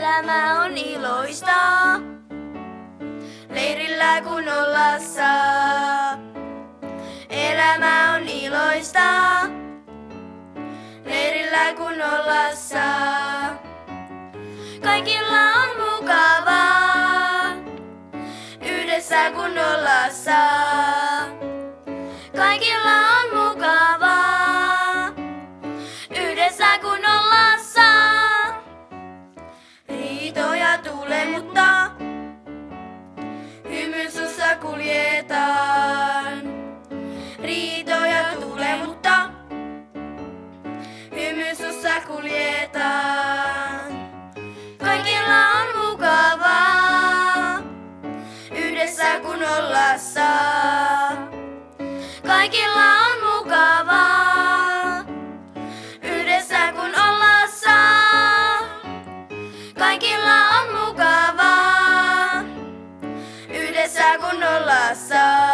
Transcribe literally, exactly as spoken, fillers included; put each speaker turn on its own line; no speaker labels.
Elämä on iloista, leirillä kun olla saa. Elämä on iloista, leirillä kun olla saa. Kaikilla on mukavaa, yhdessä kun olla saa. Kaikilla on mukavaa, yhdessä kun olla saa. Riitoja tulee, mutta hymyn suussa kuljetaan. Riitoja tulee, mutta hymyn suussa kuljetaan. Kaikilla on mukavaa, yhdessä kun olla saa. Kaikilla on mukavaa, yhdessä kun olla saa. Kaikilla on mukavaa, yhdessä kun olla saa.